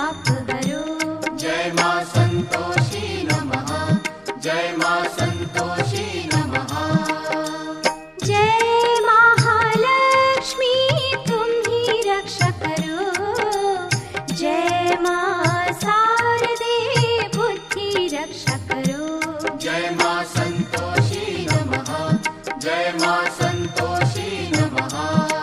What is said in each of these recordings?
पाप हरो। जय मां संतोषी नमः। जय मां संतोषी नमः। जय महालक्ष्मी तुम ही रक्षा करो। जय मां शारदे बुद्धि रक्षा करो। जय मां संतोषी नमः। जय मां संतोषी नमः।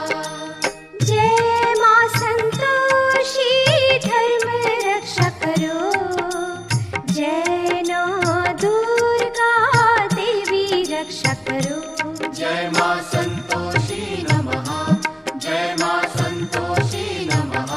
जय मां संतोषी धर्म रक्षा करो। जय नौ दुर्गा देवी रक्षा करो। जय मां संतोषी नमः। जय मां संतोषी नमः।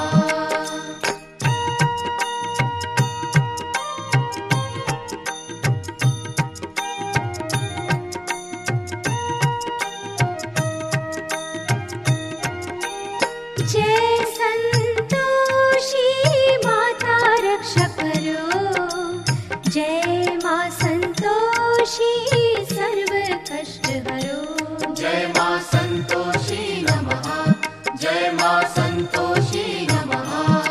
जय संतोषी माता रक्षा करो। जय मां संतोषी सर्व कष्ट हरो। जय मां संतोषी नमः। जय मां संतोषी नमः।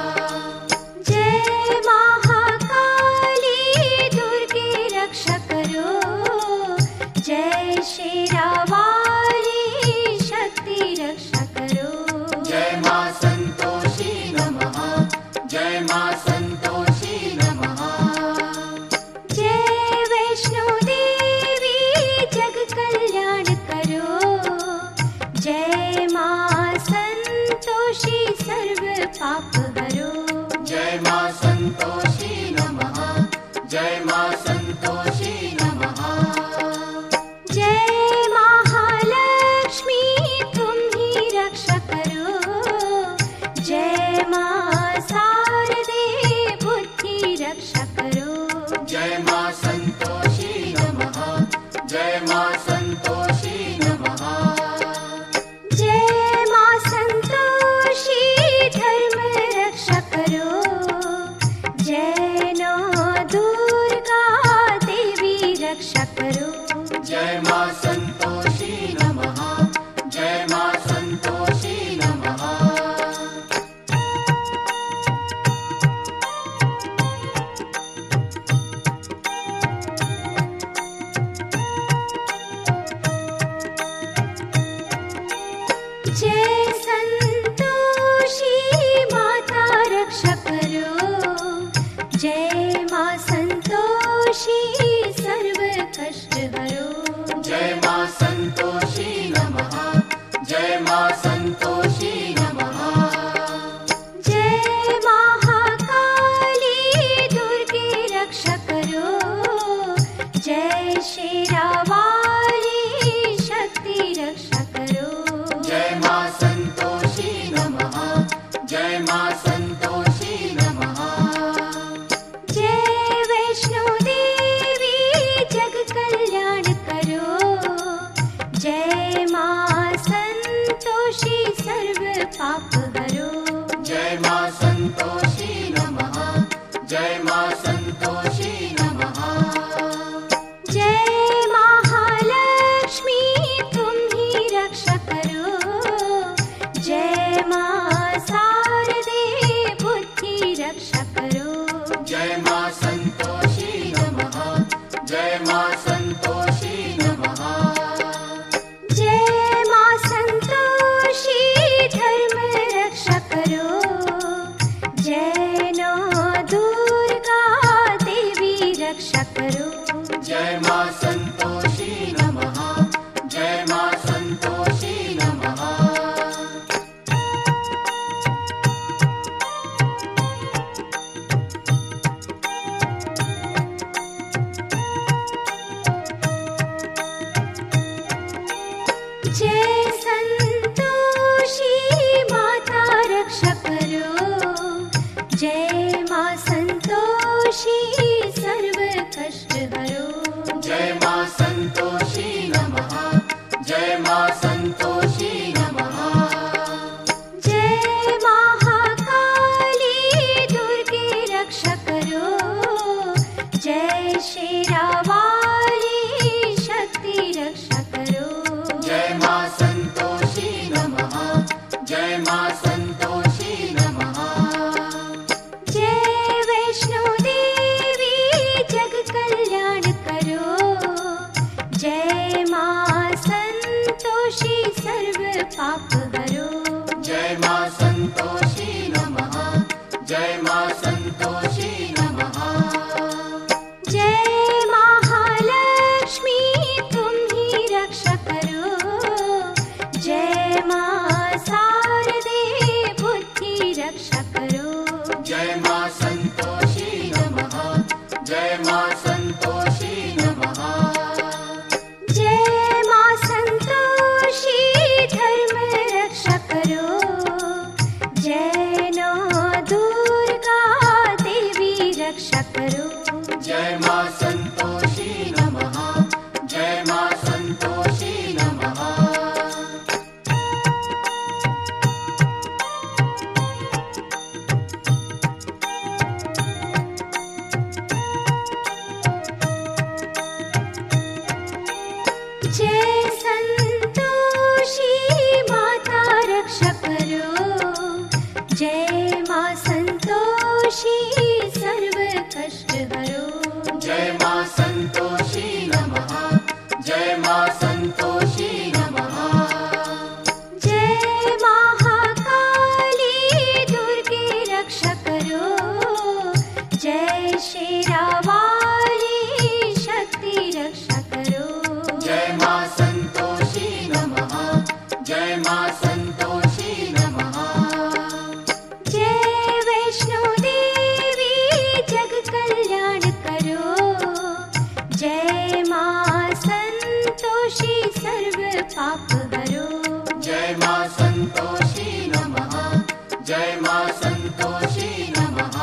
जय महाकाली दुर्गे रक्षा करो। जय शेरावाली शक्ति रक्षा करो। जय मां संतोषी नमः। जय मां संतोषी नमः। जय वैष्णो देवी जग कल्याण करो। जय मां संतोषी सर्व पाप हरो। जय मां संतोषी नमः। जय मां संतोषी नमः। जय महालक्ष्मी तुम ही रक्षा करो। जय मां शारदे बुद्धि रक्षा करो। जय मां संतोषी नमः। जय मां संतोषी नमः। जय मां संतोषी धर्म रक्षा करो। जय नौ दुर्गा देवी रक्षा करो। जय मां संतोषी नमः। जय मां संतोषी नमः। जय संतोषी माता रक्षा करो। जय मां संतोषी सर्व कष्ट हरो। जय मां संतोषी नमः। जय मां संतोषी नमः। जय महाकाली दुर्गे रक्षा करो। जय शेरावाली शक्ति रक्षा करो। जय मां संतोषी नमः। जय मां संतोषी नमः। जय वैष्णो देवी जग कल्याण करो। जय मां संतोषी सर्व पाप हरो। जय मां संतोषी नमः। जय मां संतोषी नमः। जय महालक्ष्मी तुम ही रक्षा करो। जय मां शारदे बुद्धि रक्षा करो। जय मां संतोषी नमः। जय मां संतोषी नमः। जय मां संतोषी धर्म रक्षा करो। जय नौ दुर्गा देवी रक्षा करो। जय मां संतोषी नमः। जय मां संतोषी नमः। जय संतोषी माता रक्षा करो। जय मां संतोषी सर्व कष्ट हरो। जय मां संतोषी नमः। जय मां संतोषी नमः। जय महाकाली दुर्गे रक्षा करो। जय शेरावाली शक्ति रक्षा करो। जय मां संतोषी नमः। जय मां संतोषी नमः। संतोषी नमः। जय महालक्ष्मी तुम ही रक्षा करो। जय मां शारदे बुद्धि रक्षा करो। जय मां संतोषी नमः। जय मां संतोषी नमः। जय मां संतोषी धर्म रक्षा करो। जय नौ दुर्गा देवी रक्षा करो। जय मां संतोषी नमः। जय मां संतोषी नमः। जय संतोषी माता रक्षा करो। जय मां संतोषी सर्व कष्ट हरो। जय मां संतोषी नमः। जय मां संतोषी नमः। जय महाकाली दुर्गे रक्षा करो। जय शेरावाली शक्ति रक्षा करो। जय मां संतोषी नमः। जय मां संतोषी नमः। जय वैष्णो देवी जग कल्याण करो। जय मां संतोषी सर्व पाप हरो। जय मां संतोषी नमः। जय मां संतोषी नमः।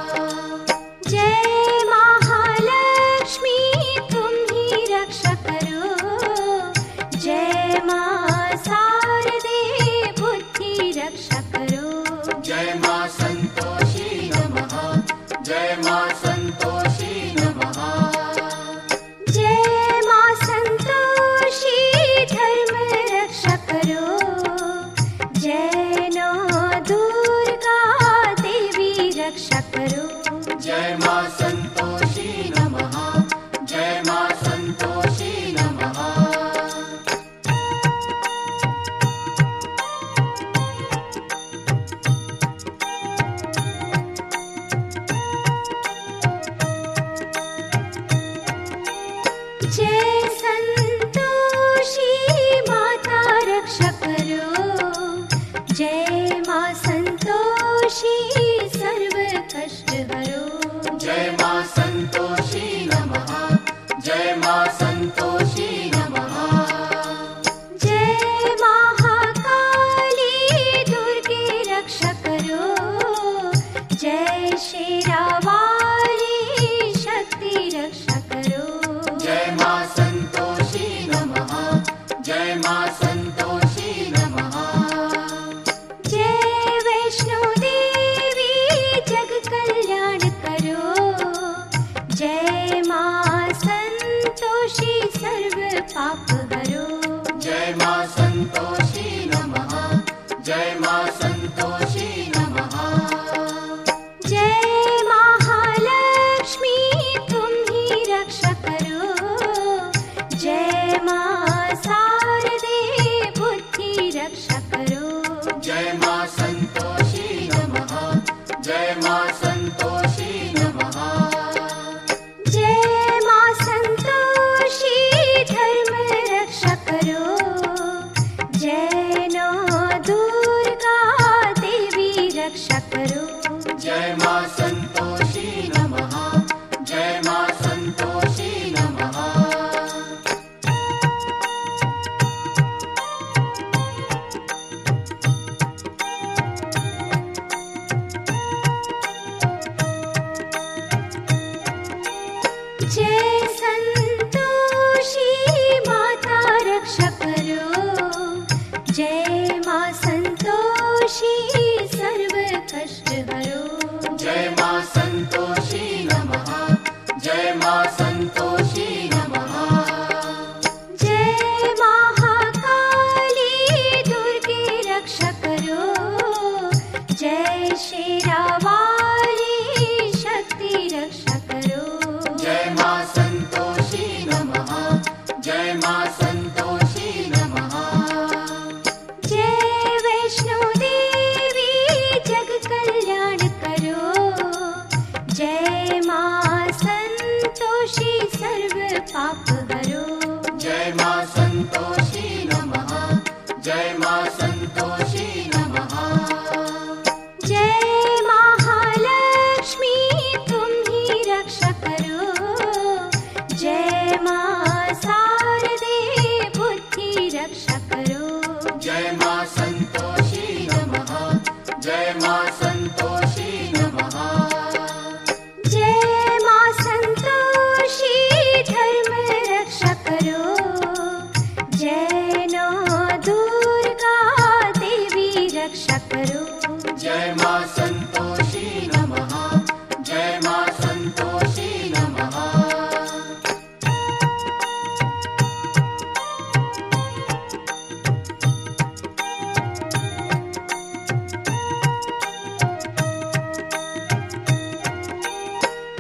जय महालक्ष्मी तुम ही रक्षा करो। जय मां शारदे बुद्धि रक्षा करो। जय मां संतोषी नमः। जय मां संतोषी नमः। जय मां संतोषी धर्म रक्षा करो। जय नौ दुर्गा देवी रक्षा करो। जय मां संतोषी नमः। जय मां संतोषी नमः। जय संतोषी माता रक्षा करो। जय मां संतोषी सर्व कष्ट हरो। जय मां संतोषी नमः। जय मां संतोषी नमः। जय महाकाली दुर्गे रक्षा करो। जय शेरावाली शक्ति रक्षा करो। जय मां संतोषी नमः। जय मां संतोषी नमः। जय वैष्णो देवी जग कल्याण करो। जय मां संतोषी सर्व पाप हरो। जय मां संतोषी नमः। जय मां संतोषी नमः। जय महालक्ष्मी तुम ही रक्षा करो। जय मां शारदे बुद्धि रक्षा करो। जय मां संतोषी नमः। जय मां संतोषी नमः। जय मां संतोषी धर्म रक्षा करो। जय नौ दुर्गा देवी रक्षा करो। जय मां संतोषी नमः। जय मां संतोषी नमः।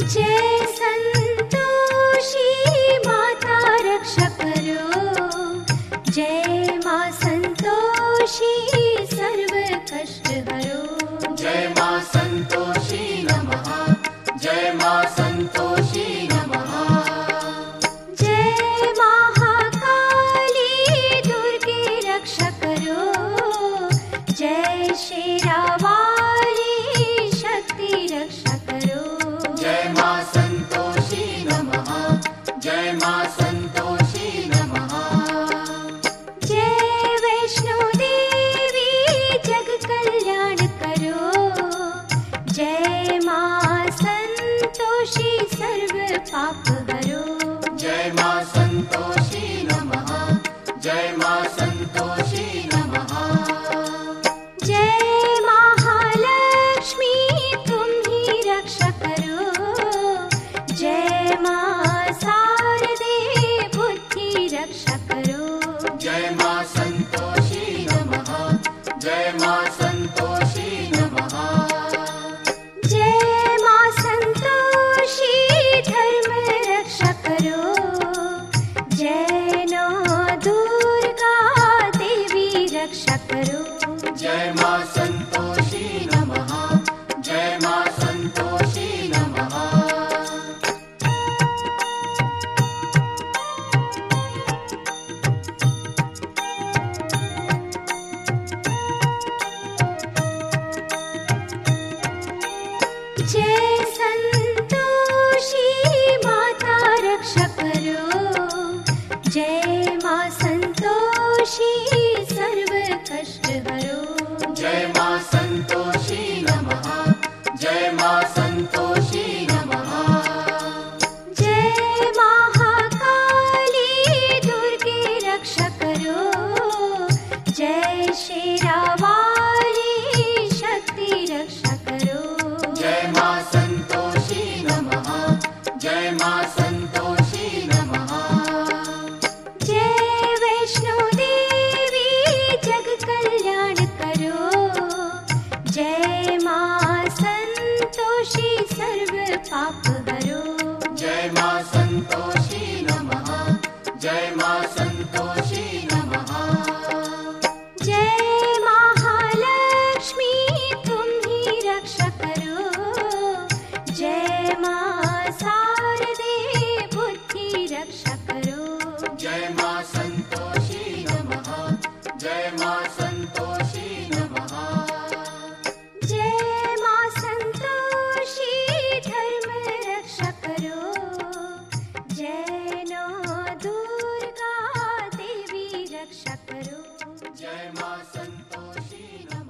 जय संतोषी माता रक्षा करो, जय माँ संतोषी सर्व कष्ट हरो। जय माँ संतोषी नमः, जय माँ संतोषी नमः। जय महाकाली दुर्गे रक्षा करो, जय शेरावाली शक्ति रक्षा करो। जय माँ संतोषी नमः, जय माँ संतोषी नमः। जय वैष्णो देवी जग कल्याण करो, जय माँ संतोषी सर्व पाप हरो। जय माँ संतोषी नमः, जय माँ संतोषी नमः। जय महालक्ष्मी तुम ही रक्षा करो, जय माँ शारदे बुद्धि रक्षा करो। जय माँ संतोषी नमः, जय माँ संतोषी नमः। जय माँ संतोषी धर्म रक्षा करो, जय नौ दुर्गा देवी रक्षा करो। जय माँ संतोषी नमः, जय माँ संतोषी नमः। जय संतोषी माता रक्षा करो, जय माँ संतोषी सर्व कष्ट हरो। जय माँ संतोषी नमः, जय माँ संतोषी नमः। जय महाकाली दुर्गे रक्षा करो, जय शेरावाली शक्ति रक्षा करो। जय माँ संतोषी नमः, जय माँ संतोषी नमः। जय वैष्णो देवी जग कल्याण करो, जय माँ संतोषी सर्व पाप हरो। जय माँ संतोषी नमः, जय माँ संतोषी नमः। जय महालक्ष्मी तुम ही रक्षा करो, जय माँ शारदे बुद्धि रक्षा करो। जय माँ संतोषी नमः, जय माँ संतोषी नमः। जय माँ संतोषी धर्म रक्षा करो, जय नौ दुर्गा देवी रक्षा करो। जय माँ संतोषी नमः।